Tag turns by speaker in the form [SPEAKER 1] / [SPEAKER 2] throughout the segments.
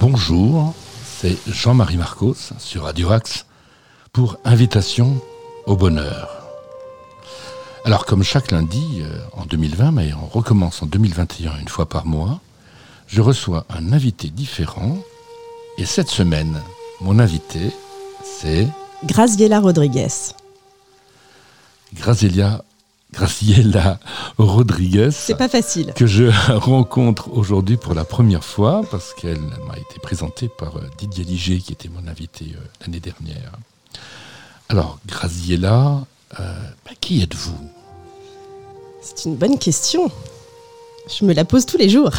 [SPEAKER 1] Bonjour, c'est Jean-Marie Marcos sur Radio Axe pour Invitation au bonheur. Alors comme chaque lundi en 2020, mais on recommence en 2021 une fois par mois, je reçois un invité différent et cette semaine, mon invité, c'est...
[SPEAKER 2] Graziella Rodriguez.
[SPEAKER 1] Graziella Rodriguez.
[SPEAKER 2] C'est pas facile.
[SPEAKER 1] Que je rencontre aujourd'hui pour la première fois parce qu'elle m'a été présentée par Didier Liger qui était mon invité l'année dernière. Alors, Graziella, qui êtes-vous ?
[SPEAKER 2] C'est une bonne question. Je me la pose tous les jours.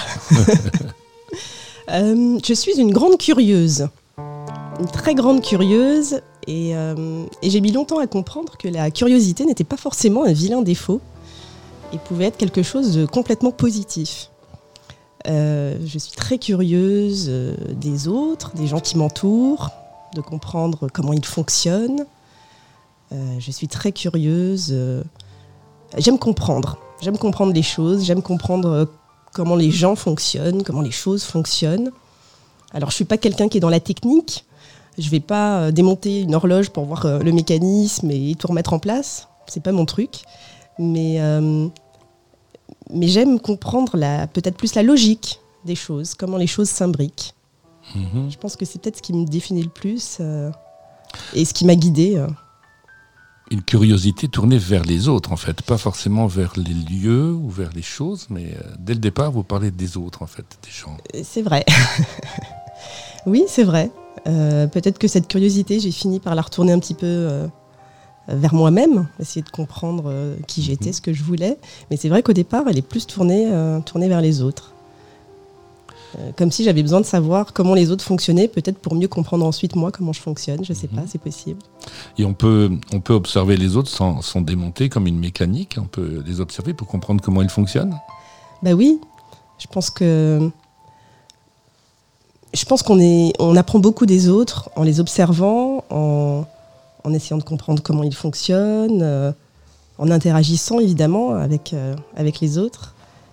[SPEAKER 2] Je suis une grande curieuse. Une très grande curieuse. Et j'ai mis longtemps à comprendre que la curiosité n'était pas forcément un vilain défaut et pouvait être quelque chose de complètement positif. Je suis très curieuse des autres, des gens qui m'entourent, de comprendre comment ils fonctionnent. Je suis très curieuse. J'aime comprendre les choses, j'aime comprendre comment les gens fonctionnent, comment les choses fonctionnent. Alors je ne suis pas quelqu'un qui est dans la technique. Je ne vais pas démonter une horloge pour voir le mécanisme et tout remettre en place. Ce n'est pas mon truc. Mais j'aime comprendre peut-être plus la logique des choses, comment les choses s'imbriquent. Mm-hmm. Je pense que c'est peut-être ce qui me définit le plus et ce qui m'a guidée.
[SPEAKER 1] Une curiosité tournée vers les autres, en fait. Pas forcément vers les lieux ou vers les choses, mais dès le départ, vous parlez des autres, en fait, des gens.
[SPEAKER 2] C'est vrai. Oui, c'est vrai. Peut-être que cette curiosité, j'ai fini par la retourner un petit peu vers moi-même, essayer de comprendre qui j'étais, ce que je voulais. Mais c'est vrai qu'au départ, elle est plus tournée vers les autres. Comme si j'avais besoin de savoir comment les autres fonctionnaient, peut-être pour mieux comprendre ensuite moi comment je fonctionne. Je ne sais pas, c'est possible.
[SPEAKER 1] Et on peut observer les autres sans démonter comme une mécanique. On peut les observer pour comprendre comment ils fonctionnent.
[SPEAKER 2] Bah oui, je pense qu'on apprend beaucoup des autres en les observant, en essayant de comprendre comment ils fonctionnent, en interagissant évidemment avec les autres.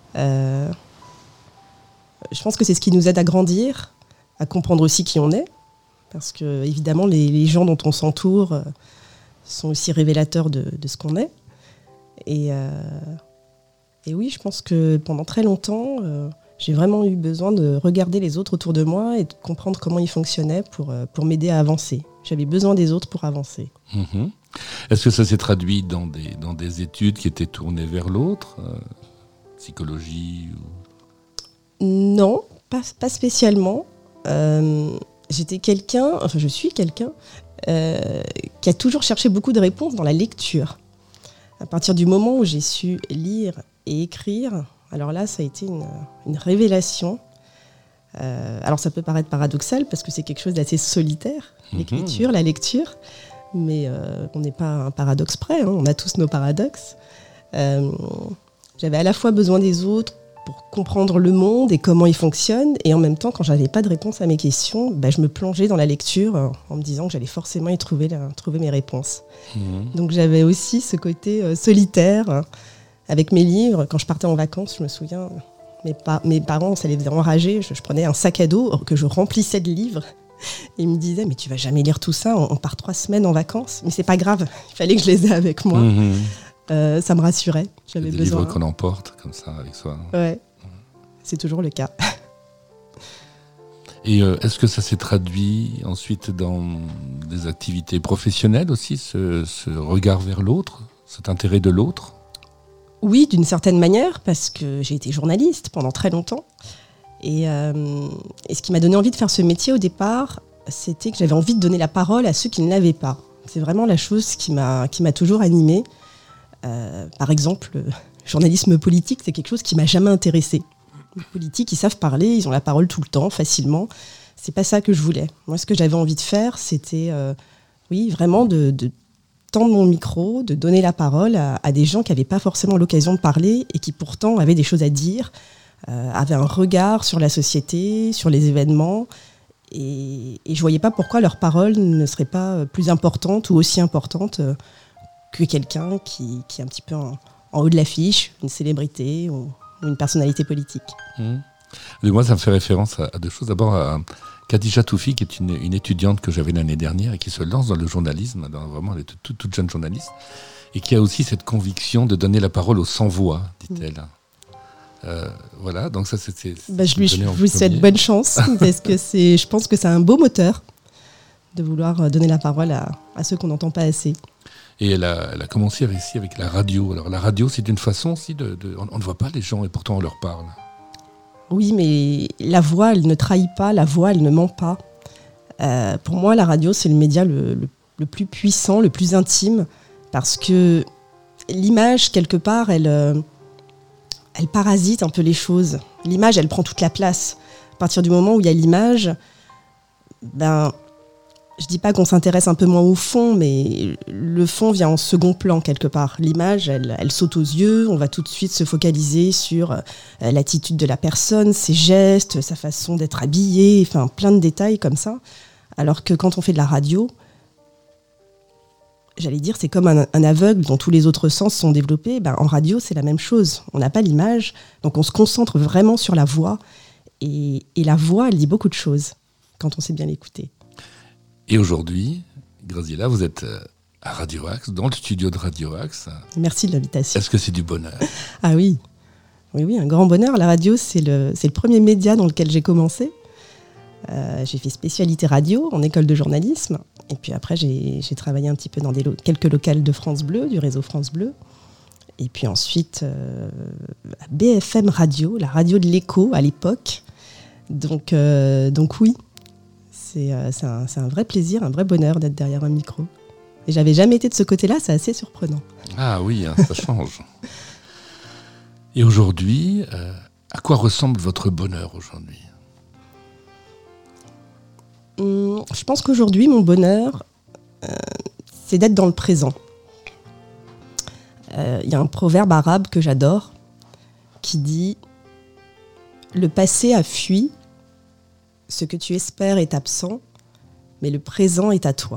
[SPEAKER 2] Je pense que c'est ce qui nous aide à grandir, à comprendre aussi qui on est, parce que évidemment les gens dont on s'entoure sont aussi révélateurs de ce qu'on est. Et oui, je pense que pendant très longtemps, j'ai vraiment eu besoin de regarder les autres autour de moi et de comprendre comment ils fonctionnaient pour m'aider à avancer. J'avais besoin des autres pour avancer.
[SPEAKER 1] Mmh. Est-ce que ça s'est traduit dans des études qui étaient tournées vers l'autre, psychologie ou...
[SPEAKER 2] Non, pas spécialement. Je suis quelqu'un qui a toujours cherché beaucoup de réponses dans la lecture. À partir du moment où j'ai su lire et écrire, alors là, ça a été une révélation. Alors ça peut paraître paradoxal parce que c'est quelque chose d'assez solitaire, l'écriture, la lecture, mais on n'est pas un paradoxe près, hein, on a tous nos paradoxes. J'avais à la fois besoin des autres pour comprendre le monde et comment il fonctionne, et en même temps, quand j'avais pas de réponse à mes questions, je me plongeais dans la lecture en me disant que j'allais forcément y trouver mes réponses. Donc j'avais aussi ce côté solitaire. Avec mes livres, quand je partais en vacances, je me souviens, mes parents, ça les faisait enrager. Je prenais un sac à dos que je remplissais de livres. Et ils me disaient, mais tu vas jamais lire tout ça, on part 3 semaines en vacances. Mais c'est pas grave, il fallait que je les ai avec moi. Ça me rassurait, j'avais besoin.
[SPEAKER 1] Des livres qu'on emporte comme ça avec soi.
[SPEAKER 2] Ouais, c'est toujours le cas.
[SPEAKER 1] Et est-ce que ça s'est traduit ensuite dans des activités professionnelles aussi, ce regard vers l'autre, cet intérêt de l'autre ?
[SPEAKER 2] Oui, d'une certaine manière, parce que j'ai été journaliste pendant très longtemps. Et ce qui m'a donné envie de faire ce métier au départ, c'était que j'avais envie de donner la parole à ceux qui ne l'avaient pas. C'est vraiment la chose qui m'a toujours animée. Par exemple, le journalisme politique, c'est quelque chose qui m'a jamais intéressée. Les politiques, ils savent parler, ils ont la parole tout le temps, facilement. C'est pas ça que je voulais. Moi, ce que j'avais envie de faire, c'était vraiment de tendre mon micro, de donner la parole à des gens qui n'avaient pas forcément l'occasion de parler et qui pourtant avaient des choses à dire, avaient un regard sur la société, sur les événements. Et je ne voyais pas pourquoi leur parole ne serait pas plus importante ou aussi importante que quelqu'un qui est un petit peu en haut de l'affiche, une célébrité ou une personnalité politique.
[SPEAKER 1] Et moi, ça me fait référence à deux choses. D'abord, à Khadija Toufi, qui est une étudiante que j'avais l'année dernière et qui se lance dans le journalisme, vraiment elle est toute jeune journaliste, et qui a aussi cette conviction de donner la parole aux sans-voix, dit-elle. Voilà, donc ça c'est
[SPEAKER 2] je vous souhaite bonne chance, parce que je pense que c'est un beau moteur de vouloir donner la parole à ceux qu'on n'entend pas assez.
[SPEAKER 1] Et elle a commencé ici avec la radio. Alors la radio, c'est une façon aussi on ne voit pas les gens et pourtant on leur parle.
[SPEAKER 2] Oui, mais la voix, elle ne trahit pas, la voix, elle ne ment pas. Pour moi, la radio, c'est le média le plus puissant, le plus intime, parce que l'image, quelque part, elle parasite un peu les choses. L'image, elle prend toute la place. À partir du moment où il y a l'image, je dis pas qu'on s'intéresse un peu moins au fond, mais le fond vient en second plan quelque part. L'image, elle saute aux yeux, on va tout de suite se focaliser sur l'attitude de la personne, ses gestes, sa façon d'être habillée, enfin plein de détails comme ça. Alors que quand on fait de la radio, j'allais dire, c'est comme un aveugle dont tous les autres sens sont développés. En radio, c'est la même chose. On n'a pas l'image, donc on se concentre vraiment sur la voix. Et la voix, elle dit beaucoup de choses quand on sait bien l'écouter.
[SPEAKER 1] Et aujourd'hui, Graziella, vous êtes à Radio Axe, dans le studio de Radio Axe.
[SPEAKER 2] Merci de l'invitation.
[SPEAKER 1] Est-ce que c'est du bonheur ?
[SPEAKER 2] Ah oui. Oui, un grand bonheur. La radio, c'est le premier média dans lequel j'ai commencé. J'ai fait spécialité radio en école de journalisme. Et puis après, j'ai travaillé un petit peu dans quelques locales de France Bleu, du réseau France Bleu. Et puis ensuite, à BFM Radio, la radio de l'écho à l'époque. Donc oui. C'est un vrai plaisir, un vrai bonheur d'être derrière un micro. Et j'avais jamais été de ce côté-là, c'est assez surprenant.
[SPEAKER 1] Ah oui, ça change. Et aujourd'hui, à quoi ressemble votre bonheur aujourd'hui ?
[SPEAKER 2] Je pense qu'aujourd'hui, mon bonheur, c'est d'être dans le présent. Il y a un proverbe arabe que j'adore qui dit « Le passé a fui. Ce que tu espères est absent, mais le présent est à toi. »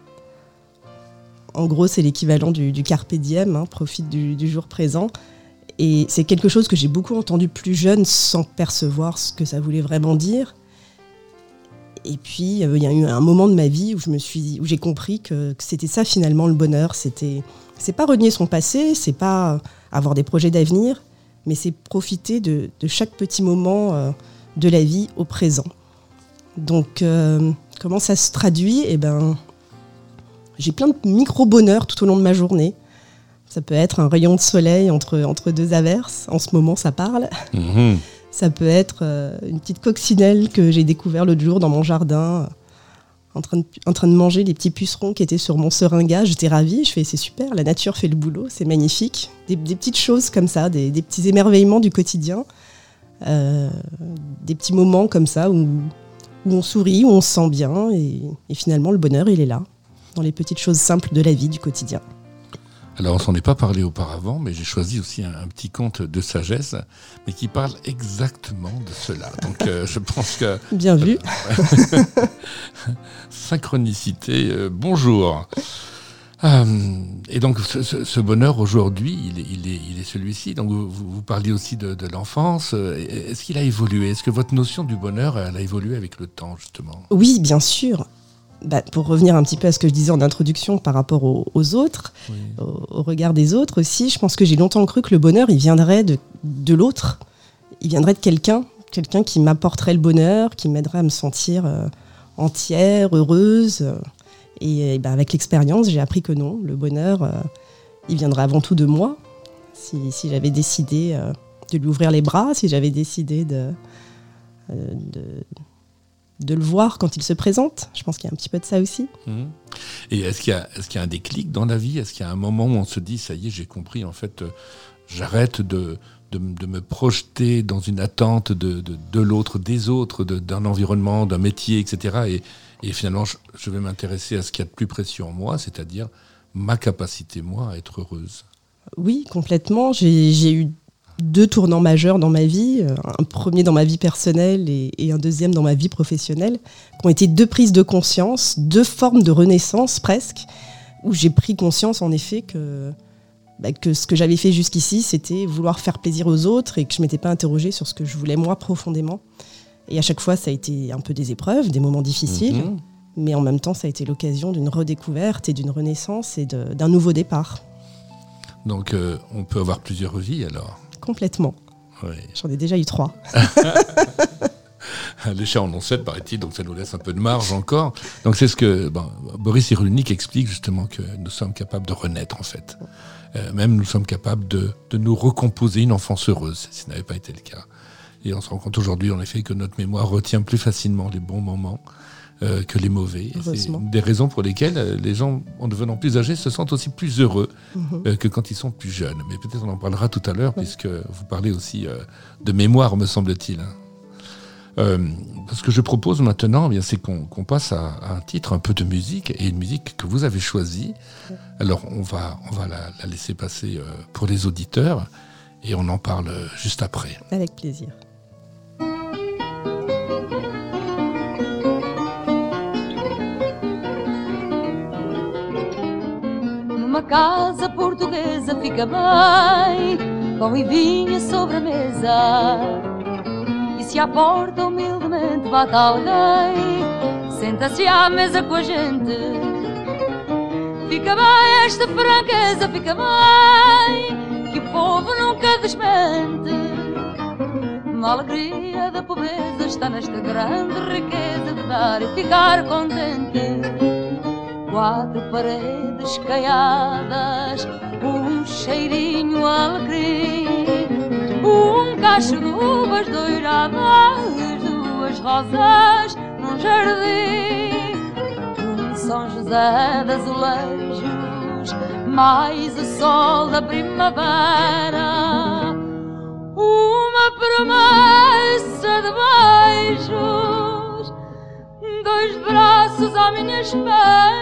[SPEAKER 2] En gros, c'est l'équivalent du carpe diem, profite du jour présent. Et c'est quelque chose que j'ai beaucoup entendu plus jeune sans percevoir ce que ça voulait vraiment dire. Et puis, il y a eu un moment de ma vie où j'ai compris que c'était ça finalement le bonheur. C'est pas renier son passé, c'est pas avoir des projets d'avenir, mais c'est profiter de chaque petit moment de la vie au présent. Donc, comment ça se traduit ? J'ai plein de micro-bonheurs tout au long de ma journée. Ça peut être un rayon de soleil entre deux averses. En ce moment, ça parle. Mmh. Ça peut être une petite coccinelle que j'ai découvert l'autre jour dans mon jardin, en train de manger les petits pucerons qui étaient sur mon seringa. J'étais ravie. Je fais, c'est super, la nature fait le boulot, c'est magnifique. Des petites choses comme ça, des petits émerveillements du quotidien. Des petits moments comme ça où on sourit, où on se sent bien, et finalement le bonheur il est là, dans les petites choses simples de la vie, du quotidien.
[SPEAKER 1] Alors on s'en est pas parlé auparavant, mais j'ai choisi aussi un petit conte de sagesse, mais qui parle exactement de cela. Donc je pense que...
[SPEAKER 2] Bien vu.
[SPEAKER 1] Synchronicité, bonjour. Et donc ce bonheur aujourd'hui, il est celui-ci. Donc vous parliez aussi de l'enfance. Est-ce qu'il a évolué ? Est-ce que votre notion du bonheur, elle a évolué avec le temps, justement ?
[SPEAKER 2] Oui, bien sûr. Pour revenir un petit peu à ce que je disais en introduction par rapport aux autres, oui. au regard des autres aussi, je pense que j'ai longtemps cru que le bonheur, il viendrait de l'autre. Il viendrait de quelqu'un qui m'apporterait le bonheur, qui m'aiderait à me sentir entière, heureuse. Et avec l'expérience, j'ai appris que non, le bonheur, il viendrait avant tout de moi. Si j'avais décidé de lui ouvrir les bras, si j'avais décidé de le voir quand il se présente. Je pense qu'il y a un petit peu de ça aussi.
[SPEAKER 1] Et est-ce qu'il y a un déclic dans la vie ? Est-ce qu'il y a un moment où on se dit, ça y est, j'ai compris, en fait, j'arrête de me projeter dans une attente de l'autre, des autres, d'un environnement, d'un métier, etc. Et finalement, je vais m'intéresser à ce qu'il y a de plus précieux en moi, c'est-à-dire ma capacité, moi, à être heureuse.
[SPEAKER 2] Oui, complètement. J'ai eu 2 tournants majeurs dans ma vie, un premier dans ma vie personnelle et un deuxième dans ma vie professionnelle, qui ont été 2 prises de conscience, 2 formes de renaissance presque, où j'ai pris conscience en effet que ce que j'avais fait jusqu'ici, c'était vouloir faire plaisir aux autres et que je ne m'étais pas interrogée sur ce que je voulais moi profondément. Et à chaque fois, ça a été un peu des épreuves, des moments difficiles, mais en même temps, ça a été l'occasion d'une redécouverte et d'une renaissance et d'un nouveau départ.
[SPEAKER 1] Donc, on peut avoir plusieurs vies alors.
[SPEAKER 2] Complètement.
[SPEAKER 1] Oui.
[SPEAKER 2] J'en ai déjà eu 3.
[SPEAKER 1] Les chats en ont 7, paraît-il, donc ça nous laisse un peu de marge encore. Donc c'est ce que Boris Cyrulnik explique justement, que nous sommes capables de renaître en fait. Même nous sommes capables de nous recomposer une enfance heureuse, si ce n'avait pas été le cas. Et on se rend compte aujourd'hui en effet que notre mémoire retient plus facilement les bons moments que les mauvais. C'est une des raisons pour lesquelles les gens, en devenant plus âgés, se sentent aussi plus heureux que quand ils sont plus jeunes. Mais peut-être on en parlera tout à l'heure, puisque vous parlez aussi de mémoire, me semble-t-il. Ce que je propose maintenant, c'est qu'on passe à un titre, un peu de musique, et une musique que vous avez choisie. Alors on va la laisser passer pour les auditeurs, et on en parle juste après.
[SPEAKER 2] Avec plaisir.
[SPEAKER 3] Numa casa portuguesa fica bem, pão e vinho sobre a mesa. E se à porta humildemente bate alguém, senta-se à mesa com a gente. Fica bem esta franqueza, fica bem, que o povo nunca desmente. A alegria da pobreza está nesta grande riqueza de dar e ficar contente. 4 paredes caiadas, cheirinho alegre, cacho de uvas doiradas, 2 rosas num jardim, São José de azulejos, mais o sol da primavera, uma promessa de beijos, 2 braços à minha espera.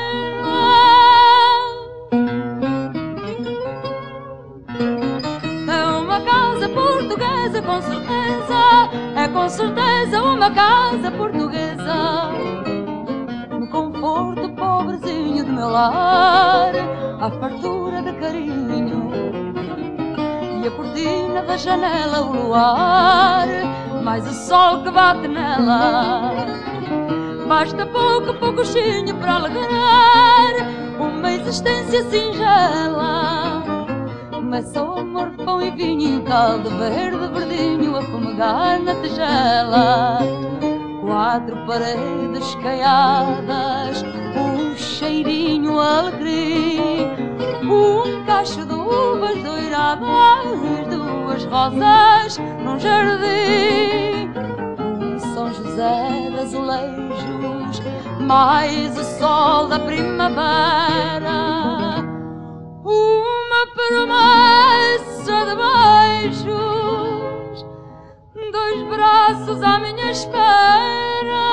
[SPEAKER 3] Portuguesa, com certeza, é com certeza uma casa portuguesa. No conforto pobrezinho do meu lar, a fartura de carinho, e a cortina da janela, o luar, mais o sol que bate nela. Basta pouco coxinho para alegrar uma existência singela. Mas só amor, pão e vinho, caldo verde, verdinho, a fumegar na tigela. 4 paredes caiadas, cheirinho alegre, cacho de uvas doiradas, 2 rosas num jardim, São José de azulejos, mais o sol da primavera, uma promessa de beijos, 2 braços à minha espera.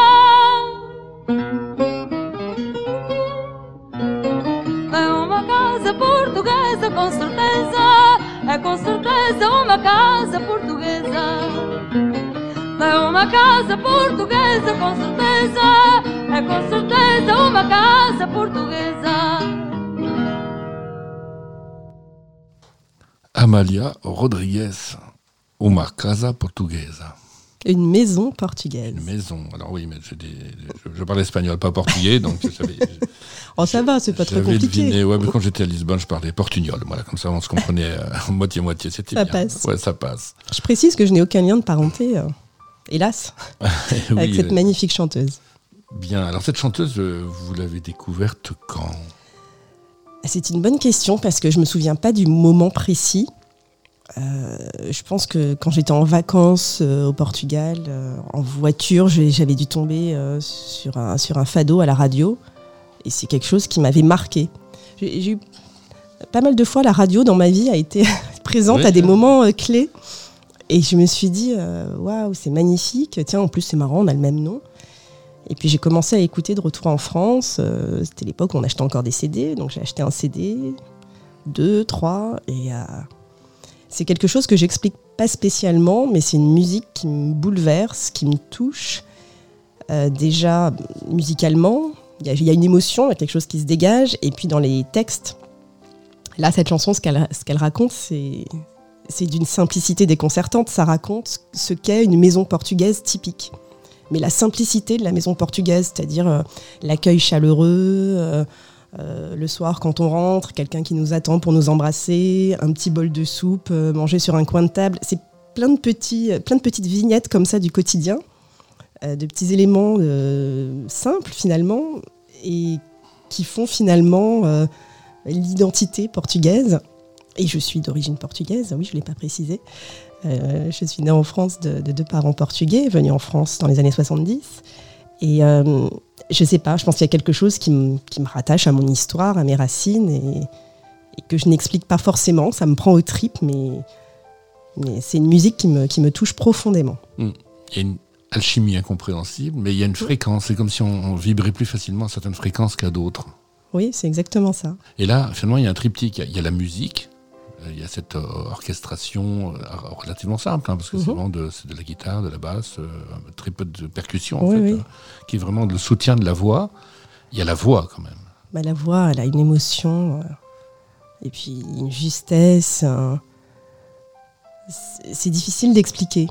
[SPEAKER 3] É uma casa portuguesa, com certeza, é com certeza uma casa portuguesa. É uma casa portuguesa, com certeza, é com certeza uma casa portuguesa.
[SPEAKER 1] Amalia Rodrigues, Uma Casa Portuguesa.
[SPEAKER 2] Une maison portugaise.
[SPEAKER 1] Une maison. Alors oui, mais je parle espagnol, pas portugais, donc je savais.
[SPEAKER 2] Oh, ça va, c'est pas très compliqué.
[SPEAKER 1] Deviné, ouais, mais quand j'étais à Lisbonne, je parlais portugnol. Voilà, comme ça, on se comprenait moitié-moitié. C'était
[SPEAKER 2] ça
[SPEAKER 1] bien.
[SPEAKER 2] Passe.
[SPEAKER 1] Ouais, ça passe.
[SPEAKER 2] Je précise que je n'ai aucun lien de parenté, hélas,
[SPEAKER 1] oui,
[SPEAKER 2] avec cette magnifique chanteuse.
[SPEAKER 1] Bien. Alors cette chanteuse, vous l'avez découverte quand ?
[SPEAKER 2] C'est une bonne question parce que je me souviens pas du moment précis. Je pense que quand j'étais en vacances au Portugal, en voiture, j'avais dû tomber sur un fado à la radio, et c'est quelque chose qui m'avait marqué. J'ai eu pas mal de fois, la radio dans ma vie a été présente à des moments clés, et je me suis dit waouh, c'est magnifique. Tiens, en plus c'est marrant, on a le même nom. Et puis j'ai commencé à écouter de retour en France. C'était l'époque où on achetait encore des CD, donc j'ai acheté un CD, 2, 3, et c'est quelque chose que j'explique pas spécialement, mais c'est une musique qui me bouleverse, qui me touche. Déjà musicalement, il y a une émotion, il y a quelque chose qui se dégage, et puis dans les textes, là cette chanson, ce qu'elle raconte, c'est c'est d'une simplicité déconcertante. Ça raconte ce qu'est une maison portugaise typique. Mais la simplicité de la maison portugaise, c'est-à-dire l'accueil chaleureux, le soir quand on rentre, quelqu'un qui nous attend pour nous embrasser, un petit bol de soupe, manger sur un coin de table. C'est plein de petites vignettes comme ça du quotidien, de petits éléments simples finalement, et qui font finalement l'identité portugaise. Et je suis d'origine portugaise, oui, je ne l'ai pas précisé. Je suis née en France de 2 parents portugais, venus en France dans les années 70. Et je ne sais pas, je pense qu'il y a quelque chose qui me rattache à mon histoire, à mes racines, et que je n'explique pas forcément. Ça me prend aux tripes, mais c'est une musique qui me touche profondément.
[SPEAKER 1] Il y a une alchimie incompréhensible, mais il y a une fréquence. C'est comme si on vibrait plus facilement à certaines fréquences qu'à d'autres.
[SPEAKER 2] Oui, c'est exactement ça.
[SPEAKER 1] Et là, finalement, il y a un triptyque. Il y a la musique, il y a cette orchestration relativement simple, parce que c'est vraiment de la guitare, de la basse, très peu de percussion, en fait, qui est vraiment le soutien de la voix. Il y a la voix, quand même.
[SPEAKER 2] Bah, la voix, elle a une émotion, et puis une justesse. C'est difficile d'expliquer.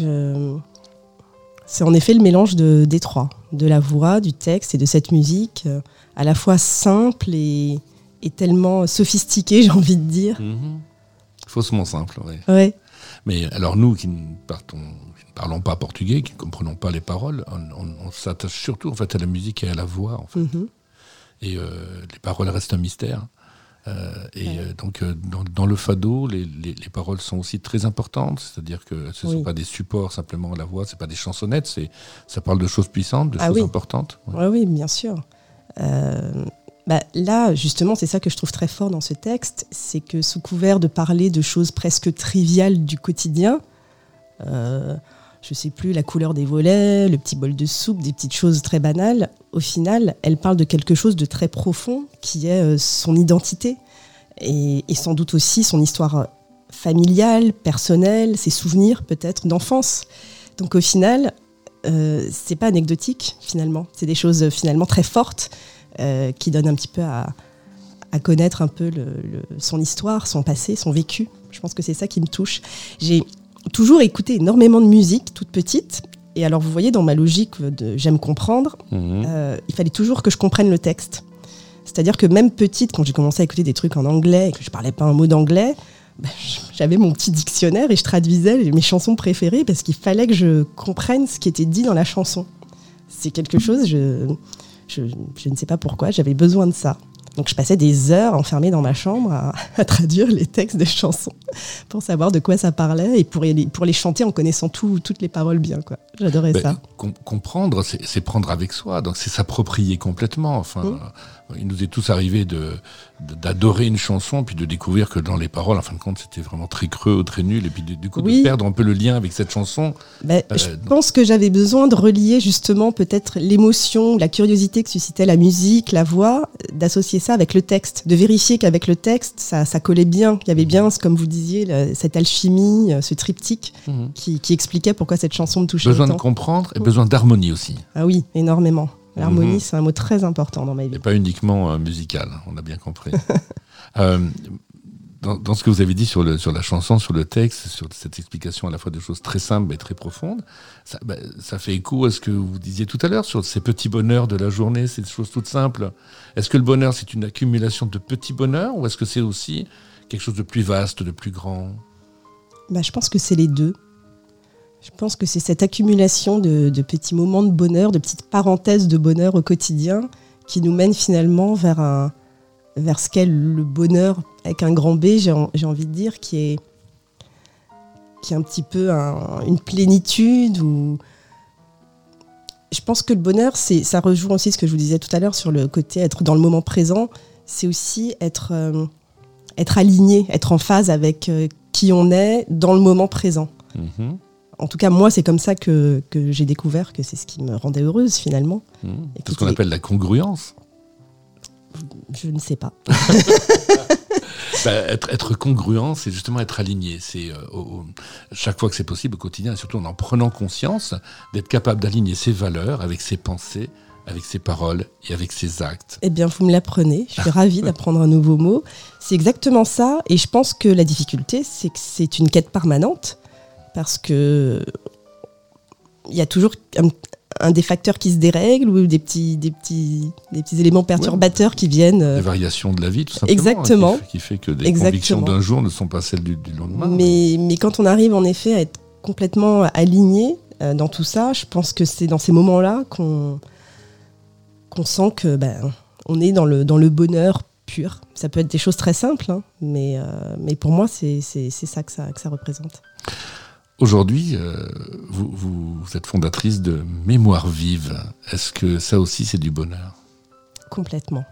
[SPEAKER 2] C'est en effet le mélange des trois, de la voix, du texte et de cette musique, à la fois simple et tellement sophistiquée, j'ai envie de dire.
[SPEAKER 1] Faussement simple, oui.
[SPEAKER 2] Ouais.
[SPEAKER 1] Mais alors nous, qui ne parlons pas portugais, qui ne comprenons pas les paroles, on s'attache surtout en fait, à la musique et à la voix. En fait. Et les paroles restent un mystère. Donc dans le fado, les paroles sont aussi très importantes, c'est-à-dire que ce ne sont pas des supports simplement la voix, ce n'est pas des chansonnettes, ça parle de choses puissantes, de choses importantes.
[SPEAKER 2] Oui, bien sûr. Là, justement, c'est ça que je trouve très fort dans ce texte, c'est que sous couvert de parler de choses presque triviales du quotidien, je sais plus, la couleur des volets, le petit bol de soupe, des petites choses très banales, au final, elle parle de quelque chose de très profond qui est son identité et sans doute aussi son histoire familiale, personnelle, ses souvenirs peut-être d'enfance. Donc au final, c'est pas anecdotique finalement, c'est des choses finalement très fortes qui donnent un petit peu à connaître un peu son histoire, son passé, son vécu. Je pense que c'est ça qui me touche. J'ai toujours écouté énormément de musique toute petite. Et alors, vous voyez, dans ma logique de j'aime comprendre, il fallait toujours que je comprenne le texte. C'est-à-dire que même petite, quand j'ai commencé à écouter des trucs en anglais et que je parlais pas un mot d'anglais, j'avais mon petit dictionnaire et je traduisais mes chansons préférées parce qu'il fallait que je comprenne ce qui était dit dans la chanson. C'est quelque chose, je ne sais pas pourquoi, j'avais besoin de ça. Donc je passais des heures enfermée dans ma chambre à traduire les textes des chansons pour savoir de quoi ça parlait et pour les chanter en connaissant toutes les paroles bien, quoi. J'adorais ça.
[SPEAKER 1] Comprendre, c'est prendre avec soi, donc c'est s'approprier complètement. Enfin, il nous est tous arrivé d'adorer une chanson puis de découvrir que dans les paroles, en fin de compte, c'était vraiment très creux, très nul, et puis du coup de perdre un peu le lien avec cette chanson.
[SPEAKER 2] Je pense que j'avais besoin de relier justement peut-être l'émotion, la curiosité que suscitait la musique, la voix, d'associer ça avec le texte, de vérifier qu'avec le texte, ça collait bien. Il y avait bien, comme vous disiez, cette alchimie, ce triptyque qui expliquait pourquoi cette chanson me touchait
[SPEAKER 1] besoin
[SPEAKER 2] autant.
[SPEAKER 1] De comprendre et besoin d'harmonie aussi.
[SPEAKER 2] Ah oui, énormément. L'harmonie, c'est un mot très important dans ma vie.
[SPEAKER 1] Et pas uniquement musical, on a bien compris. Dans ce que vous avez dit sur la chanson, sur le texte, sur cette explication à la fois de choses très simples et très profondes, ça fait écho à ce que vous disiez tout à l'heure sur ces petits bonheurs de la journée, ces choses toutes simples. Est-ce que le bonheur, c'est une accumulation de petits bonheurs ou est-ce que c'est aussi quelque chose de plus vaste, de plus grand ?
[SPEAKER 2] Je pense que c'est les deux. Je pense que c'est cette accumulation de petits moments de bonheur, de petites parenthèses de bonheur au quotidien qui nous mène finalement vers ce qu'est le bonheur avec un grand B, j'ai envie de dire, qui est un petit peu une plénitude. Je pense que le bonheur, ça rejoint aussi ce que je vous disais tout à l'heure sur le côté être dans le moment présent. C'est aussi être aligné, être en phase avec qui on est dans le moment présent. En tout cas, moi, c'est comme ça que j'ai découvert que c'est ce qui me rendait heureuse, finalement.
[SPEAKER 1] C'est ce qu'on appelle la congruence.
[SPEAKER 2] Je ne sais pas.
[SPEAKER 1] Être congruent, c'est justement être aligné. C'est chaque fois que c'est possible au quotidien, et surtout en prenant conscience, d'être capable d'aligner ses valeurs avec ses pensées, avec ses paroles et avec ses actes.
[SPEAKER 2] Eh bien, vous me l'apprenez. Je suis ravie d'apprendre un nouveau mot. C'est exactement ça. Et je pense que la difficulté, c'est que c'est une quête permanente. Parce que il y a toujours un des facteurs qui se dérègle ou des petits éléments perturbateurs qui viennent.
[SPEAKER 1] Des variations de la vie, tout simplement.
[SPEAKER 2] Exactement.
[SPEAKER 1] Qui fait que des convictions d'un jour ne sont pas celles du lendemain.
[SPEAKER 2] Mais quand on arrive en effet à être complètement aligné dans tout ça, je pense que c'est dans ces moments-là qu'on sent que on est dans le bonheur pur. Ça peut être des choses très simples, hein, mais pour moi, c'est ça que ça représente.
[SPEAKER 1] Aujourd'hui, vous êtes fondatrice de Mémoire Vive. Est-ce que ça aussi, c'est du bonheur ?
[SPEAKER 2] Complètement.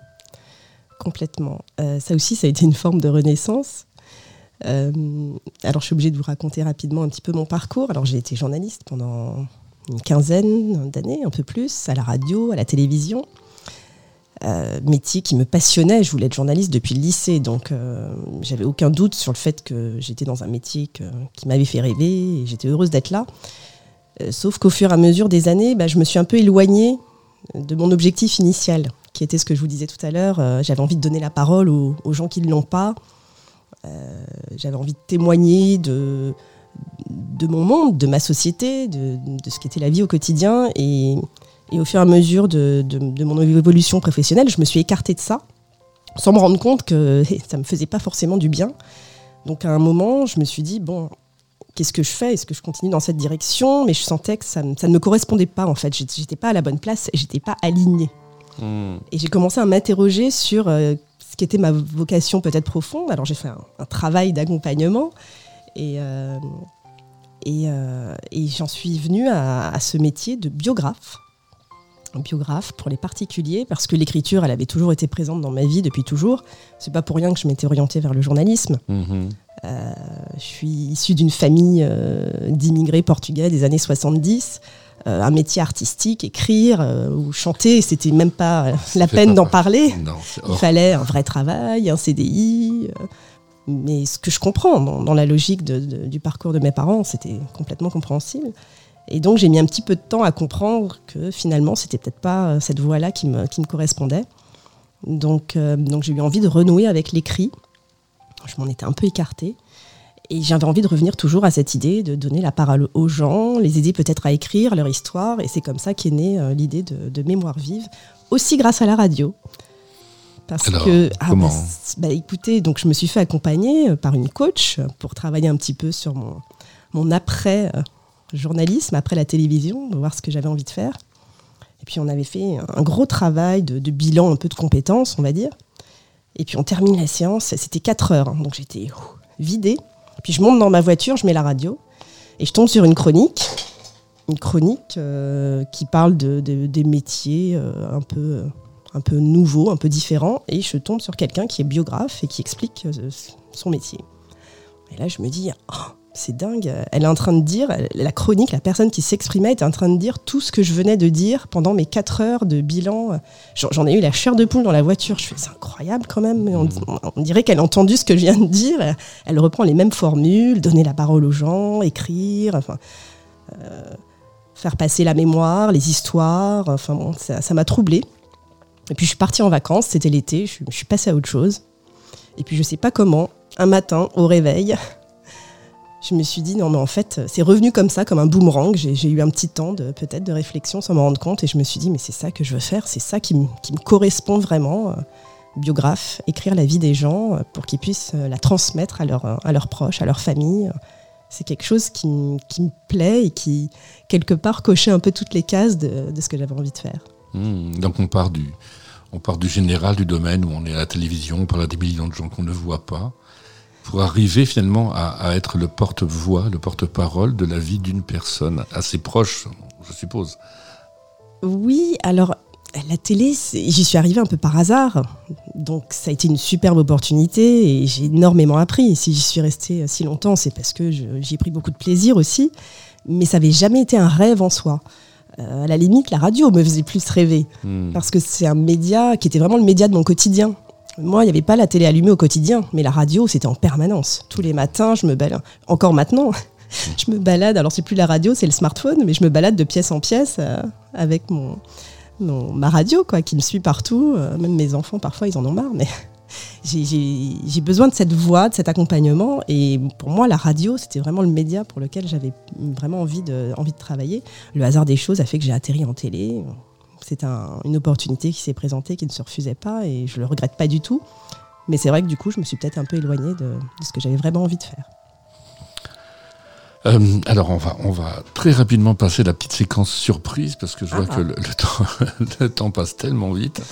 [SPEAKER 2] Ça aussi, ça a été une forme de renaissance. Alors, je suis obligée de vous raconter rapidement un petit peu mon parcours. Alors, j'ai été journaliste pendant une quinzaine d'années, un peu plus, à la radio, à la télévision. Métier qui me passionnait. Je voulais être journaliste depuis le lycée, donc j'avais aucun doute sur le fait que j'étais dans un métier qui m'avait fait rêver et j'étais heureuse d'être là. Sauf qu'au fur et à mesure des années, je me suis un peu éloignée de mon objectif initial, qui était ce que je vous disais tout à l'heure. J'avais envie de donner la parole aux gens qui ne l'ont pas. J'avais envie de témoigner de mon monde, de ma société, de ce qu'était la vie au quotidien. Et au fur et à mesure de mon évolution professionnelle, je me suis écartée de ça, sans me rendre compte que ça ne me faisait pas forcément du bien. Donc à un moment, je me suis dit, qu'est-ce que je fais ? Est-ce que je continue dans cette direction ? Mais je sentais que ça ne me correspondait pas, en fait. Je n'étais pas à la bonne place, je n'étais pas alignée. Et j'ai commencé à m'interroger sur ce qu'était ma vocation peut-être profonde. Alors j'ai fait un travail d'accompagnement et j'en suis venue à ce métier de biographe. Un biographe pour les particuliers, parce que l'écriture, elle avait toujours été présente dans ma vie depuis toujours. C'est pas pour rien que je m'étais orientée vers le journalisme. Je suis issue d'une famille d'immigrés portugais des années 70. Un métier artistique, écrire ou chanter, c'était même pas la peine d'en parler.
[SPEAKER 1] Non,
[SPEAKER 2] il fallait un vrai travail, un CDI. Mais ce que je comprends dans la logique du parcours de mes parents, c'était complètement compréhensible. Et donc, j'ai mis un petit peu de temps à comprendre que finalement, c'était peut-être pas cette voie-là qui me correspondait. Donc, j'ai eu envie de renouer avec l'écrit. Je m'en étais un peu écartée. Et j'avais envie de revenir toujours à cette idée de donner la parole aux gens, les aider peut-être à écrire leur histoire. Et c'est comme ça qu'est née l'idée de Mémoire Vive, aussi grâce à la radio. Parce que,
[SPEAKER 1] comment
[SPEAKER 2] écoutez, donc je me suis fait accompagner par une coach pour travailler un petit peu sur mon après journalisme, après la télévision, de voir ce que j'avais envie de faire. Et puis on avait fait un gros travail de bilan, un peu de compétences, on va dire. Et puis on termine la séance, c'était 4 heures, hein, donc j'étais vidée. Puis je monte dans ma voiture, je mets la radio, et je tombe sur une chronique qui parle des métiers un peu nouveaux, un peu différents, et je tombe sur quelqu'un qui est biographe et qui explique son métier. Et là je me dis, c'est dingue, elle est en train de dire, la chronique, la personne qui s'exprimait était en train de dire tout ce que je venais de dire pendant mes 4 heures de bilan. J'en ai eu la chair de poule dans la voiture, je fais, c'est incroyable quand même, on dirait qu'elle a entendu ce que je viens de dire, elle reprend les mêmes formules, donner la parole aux gens, écrire, faire passer la mémoire, les histoires, ça m'a troublée. Et puis je suis partie en vacances, c'était l'été, je suis passée à autre chose. Et puis je sais pas comment, un matin, au réveil, je me suis dit, non mais en fait, c'est revenu comme ça, comme un boomerang. J'ai eu un petit temps peut-être de réflexion sans m'en rendre compte. Et je me suis dit, mais c'est ça que je veux faire, c'est ça qui me correspond vraiment. Biographe, écrire la vie des gens pour qu'ils puissent la transmettre à leurs proches, à leur famille. C'est quelque chose qui me plaît et qui, quelque part, cochait un peu toutes les cases de ce que j'avais envie de faire.
[SPEAKER 1] Donc on part du général du domaine où on est à la télévision, on parle à des millions de gens qu'on ne voit pas, pour arriver finalement à être le porte-voix, le porte-parole de la vie d'une personne assez proche, je suppose.
[SPEAKER 2] Oui, alors la télé, j'y suis arrivée un peu par hasard, donc ça a été une superbe opportunité et j'ai énormément appris. Si j'y suis restée si longtemps, c'est parce que j'y ai pris beaucoup de plaisir aussi, mais ça n'avait jamais été un rêve en soi. À la limite, la radio me faisait plus rêver, parce que c'est un média qui était vraiment le média de mon quotidien. Moi, il n'y avait pas la télé allumée au quotidien, mais la radio, c'était en permanence. Tous les matins, je me balade. Encore maintenant, je me balade. Alors, c'est plus la radio, c'est le smartphone, mais je me balade de pièce en pièce avec ma radio, quoi, qui me suit partout. Même mes enfants, parfois, ils en ont marre, mais j'ai besoin de cette voix, de cet accompagnement. Et pour moi, la radio, c'était vraiment le média pour lequel j'avais vraiment envie de travailler. Le hasard des choses a fait que j'ai atterri en télé. C'est une opportunité qui s'est présentée, qui ne se refusait pas, et je le regrette pas du tout. Mais c'est vrai que du coup, je me suis peut-être un peu éloignée de ce que j'avais vraiment envie de faire.
[SPEAKER 1] Alors, on va très rapidement passer la petite séquence surprise, parce que je vois que le temps passe tellement vite.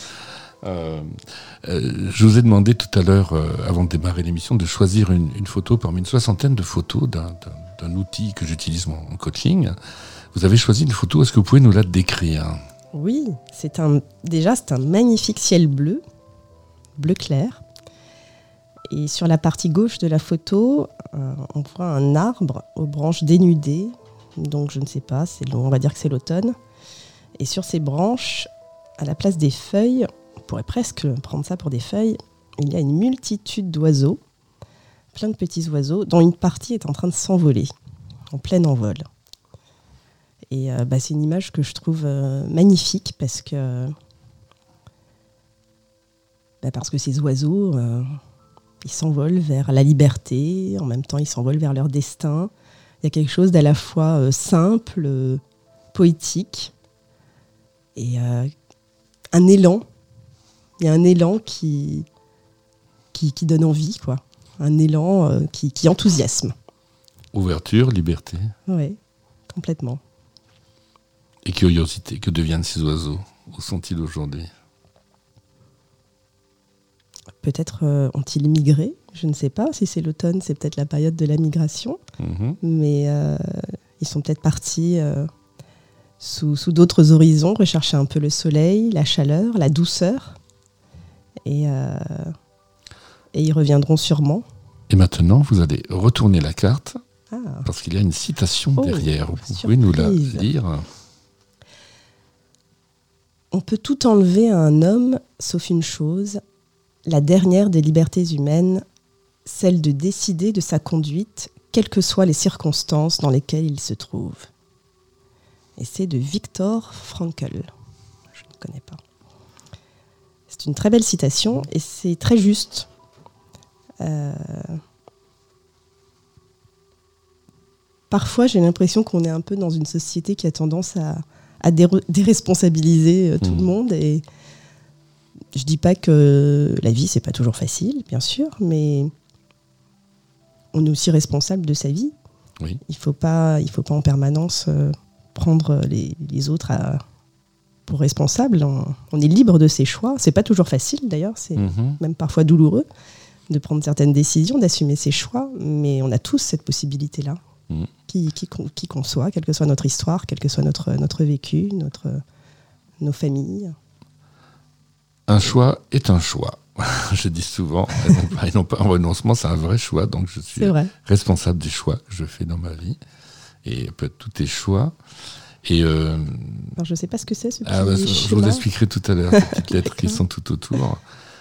[SPEAKER 1] Je vous ai demandé tout à l'heure, avant de démarrer l'émission, de choisir une photo parmi une soixantaine de photos d'un outil que j'utilise en coaching. Vous avez choisi une photo, est-ce que vous pouvez nous la décrire ?
[SPEAKER 2] Oui, c'est un magnifique ciel bleu clair. Et sur la partie gauche de la photo, on voit un arbre aux branches dénudées. Donc je ne sais pas, on va dire que c'est l'automne. Et sur ces branches, à la place des feuilles, on pourrait presque prendre ça pour des feuilles, il y a une multitude d'oiseaux, plein de petits oiseaux, dont une partie est en train de s'envoler, en plein envol. Et c'est une image que je trouve magnifique parce que ces oiseaux, ils s'envolent vers la liberté, en même temps ils s'envolent vers leur destin. Il y a quelque chose d'à la fois simple, poétique, et un élan. Il y a un élan qui donne envie, quoi. Un élan qui enthousiasme.
[SPEAKER 1] Ouverture, liberté.
[SPEAKER 2] Oui, complètement.
[SPEAKER 1] Et curiosité, que deviennent ces oiseaux ? Où sont-ils aujourd'hui ?
[SPEAKER 2] Peut-être ont-ils migré ? Je ne sais pas. Si c'est l'automne, c'est peut-être la période de la migration. Mais ils sont peut-être partis sous d'autres horizons, rechercher un peu le soleil, la chaleur, la douceur. Et ils reviendront sûrement.
[SPEAKER 1] Et maintenant, vous allez retourner la carte, parce qu'il y a une citation derrière. Vous pouvez nous la lire ?
[SPEAKER 2] On peut tout enlever à un homme, sauf une chose, la dernière des libertés humaines, celle de décider de sa conduite, quelles que soient les circonstances dans lesquelles il se trouve. Et c'est de Viktor Frankl. Je ne connais pas. C'est une très belle citation et c'est très juste. Parfois, j'ai l'impression qu'on est un peu dans une société qui a tendance à déresponsabiliser tout le monde. Et je dis pas que la vie, c'est pas toujours facile, bien sûr, mais on est aussi responsable de sa vie.
[SPEAKER 1] Oui.
[SPEAKER 2] Il faut pas en permanence prendre les autres pour responsables. On est libre de ses choix. C'est pas toujours facile, d'ailleurs. C'est même parfois douloureux de prendre certaines décisions, d'assumer ses choix, mais on a tous cette possibilité-là. Qui qu'on soit, quelle que soit notre histoire, quel que soit notre vécu, nos familles.
[SPEAKER 1] Un choix est un choix. Je dis souvent, et non pas un renoncement, c'est un vrai choix. Donc je suis responsable des choix que je fais dans ma vie. Et peut-être tous tes choix. Et
[SPEAKER 2] alors je ne sais pas ce que c'est, ce petit
[SPEAKER 1] je vous expliquerai tout à l'heure, ces petites lettres qui sont tout autour.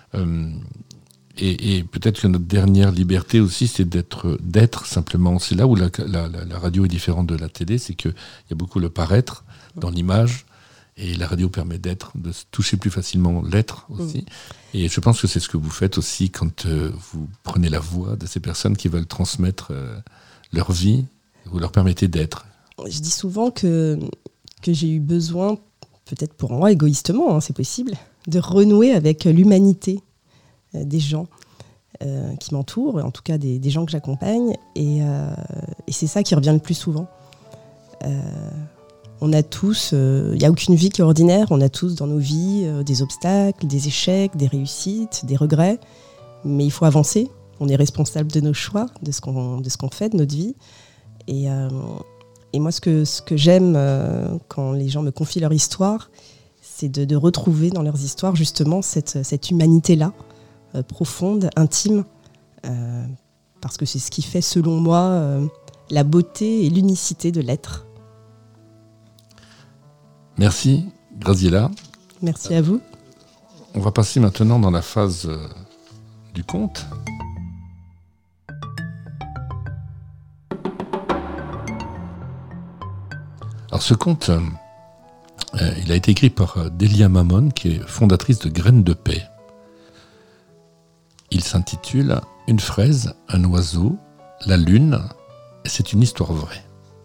[SPEAKER 1] Et peut-être que notre dernière liberté aussi, c'est d'être simplement. C'est là où la radio est différente de la télé, c'est qu'il y a beaucoup le paraître dans l'image, et la radio permet d'être, de se toucher plus facilement l'être aussi. Et je pense que c'est ce que vous faites aussi quand vous prenez la voix de ces personnes qui veulent transmettre leur vie, vous leur permettez d'être.
[SPEAKER 2] Je dis souvent que j'ai eu besoin, peut-être pour moi égoïstement, c'est possible, de renouer avec l'humanité des gens qui m'entourent, en tout cas des gens que j'accompagne, et c'est ça qui revient le plus souvent. On a tous, il n'y a aucune vie qui est ordinaire, on a tous dans nos vies des obstacles, des échecs, des réussites, des regrets, mais il faut avancer, on est responsable de nos choix, de ce qu'on fait de notre vie, et moi ce que j'aime quand les gens me confient leur histoire, c'est de retrouver dans leurs histoires justement cette humanité-là, profonde, intime, parce que c'est ce qui fait, selon moi, la beauté et l'unicité de l'être.
[SPEAKER 1] Merci, Graziella.
[SPEAKER 2] Merci à vous.
[SPEAKER 1] On va passer maintenant dans la phase du conte. Alors ce conte Il a été écrit par Delia Mamon, qui est fondatrice de Graines de Paix. Il s'intitule « Une fraise, un oiseau, la lune, et c'est une histoire vraie ».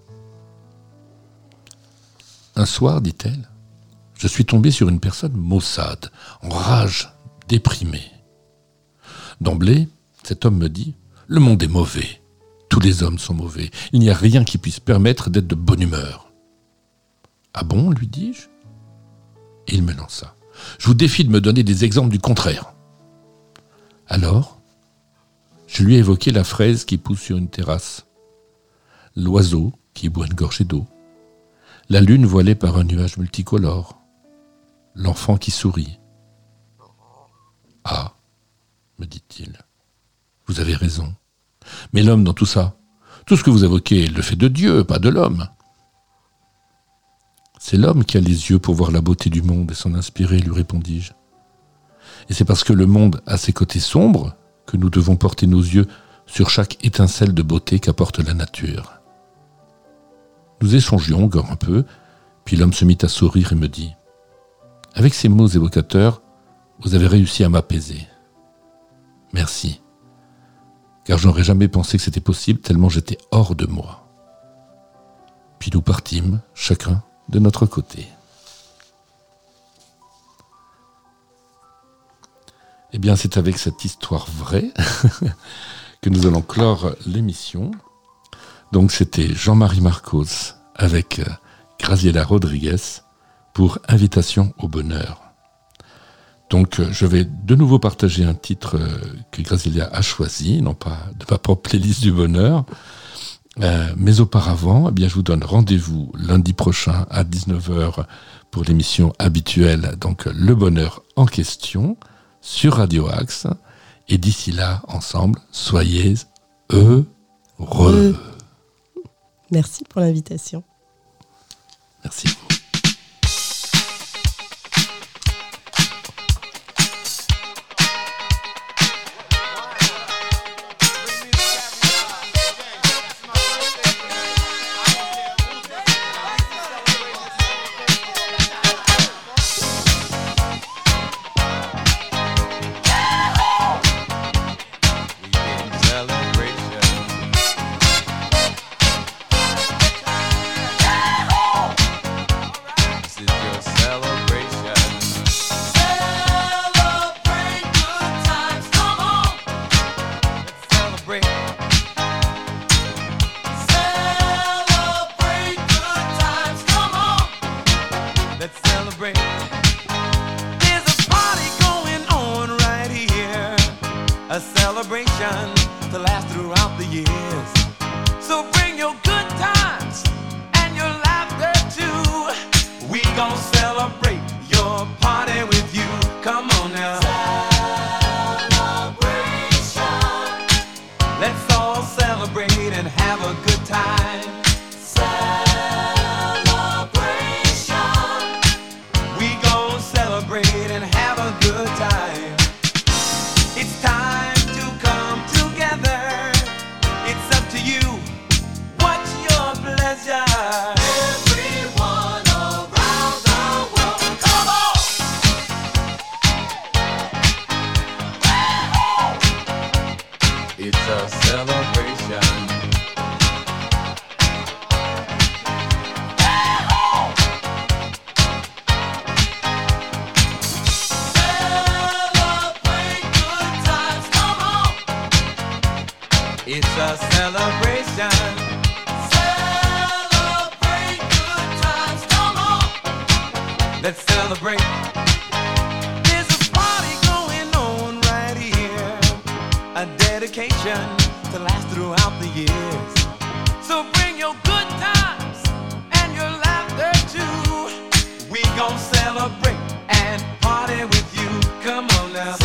[SPEAKER 1] Un soir, dit-elle, je suis tombée sur une personne maussade, en rage, déprimée. D'emblée, cet homme me dit « Le monde est mauvais. Tous les hommes sont mauvais. Il n'y a rien qui puisse permettre d'être de bonne humeur. » « Ah bon ?» lui dis-je. Et il me lança. « Je vous défie de me donner des exemples du contraire. » Alors, je lui ai évoqué la fraise qui pousse sur une terrasse, l'oiseau qui boit une gorgée d'eau, la lune voilée par un nuage multicolore, l'enfant qui sourit. « Ah, me dit-il, vous avez raison. Mais l'homme dans tout ça, tout ce que vous évoquez, le fait de Dieu, pas de l'homme. » C'est l'homme qui a les yeux pour voir la beauté du monde et s'en inspirer, lui répondis-je. Et c'est parce que le monde a ses côtés sombres que nous devons porter nos yeux sur chaque étincelle de beauté qu'apporte la nature. Nous échangions encore un peu, puis l'homme se mit à sourire et me dit « Avec ces mots évocateurs, vous avez réussi à m'apaiser. Merci, car je n'aurais jamais pensé que c'était possible tellement j'étais hors de moi. » Puis nous partîmes, chacun de notre côté. Eh bien, c'est avec cette histoire vraie que nous allons clore l'émission. Donc, c'était Jean-Marie Marcos avec Graziella Rodriguez pour Invitation au bonheur. Donc, je vais de nouveau partager un titre que Graziella a choisi, non pas de ma propre playlist du bonheur. Mais auparavant, eh bien, je vous donne rendez-vous lundi prochain à 19h pour l'émission habituelle, donc Le Bonheur en question, sur Radio Axe. Et d'ici là, ensemble, soyez heureux.
[SPEAKER 2] Merci pour l'invitation.
[SPEAKER 1] Merci.
[SPEAKER 4] It's a celebration. Celebrate good times, come on. Let's celebrate. There's a party going on right here. A dedication to last throughout the years. So bring your good times and your laughter too. We gon' celebrate and party with you. Come on now.